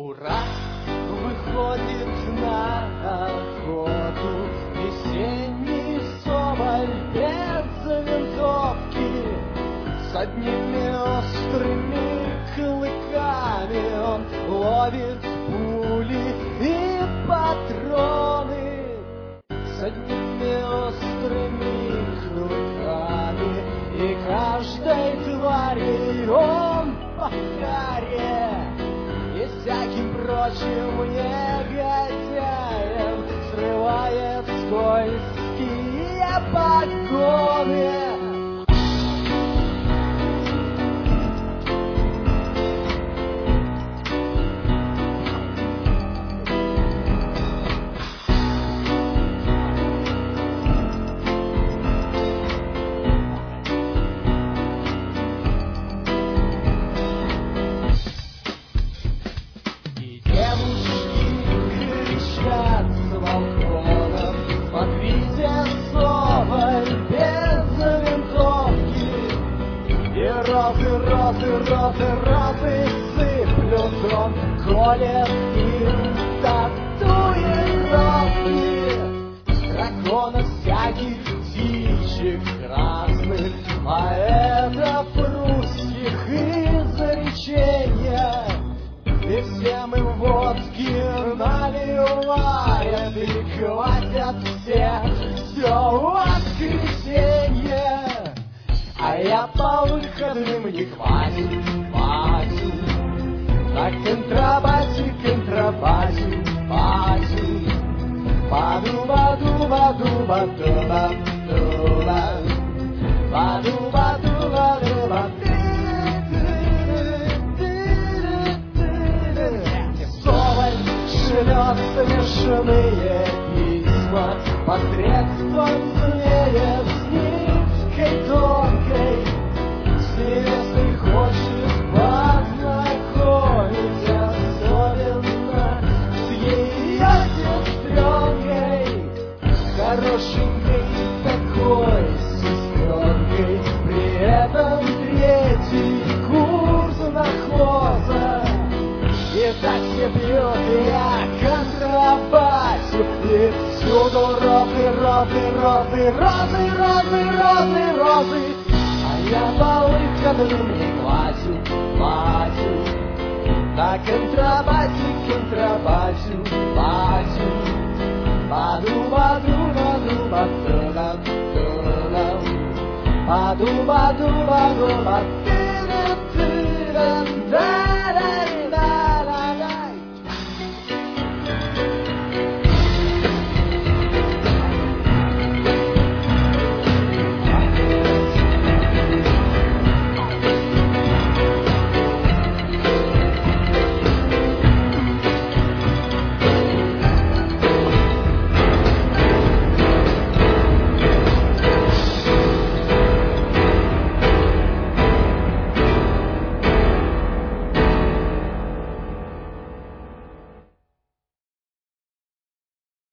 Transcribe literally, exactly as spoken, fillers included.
Ура! Выходит на охоту весенний соболь без винтовки. С одними острыми клыками он ловит пули и патроны. С одними острыми клыками и каждой твари он по каре. И всяким прочим негодяем срывает скользкие погоны. Розы, розы, розы, розы сыплют, он колет им татуировки драконов, всяких птичек разных, поэтов русских изречения. И всем им водки наливают и хватят все, все воскресенье. А я по выходным не хватит, хватит, на контрабасе, контрабасе, басю. Баду, баду, баду, баду, баду, баду, баду, баду, баду. Соболь шлет смешные письма посредством змея с ниткой тонкой. С невестой хочет познакомить, особенно с ее сестренкой, хорошенькой такой сестренкой. При этом третий курс нархоза. И так все пьет, и я контрабасю, и всюду розы, розы, розы, розы, розы, розы, розы. А я по выходным не хватит, хватит, на контрабасе, контрабасю, басю. Баду, баду, баду, баду, баду, баду, баду, баду, баду, баду.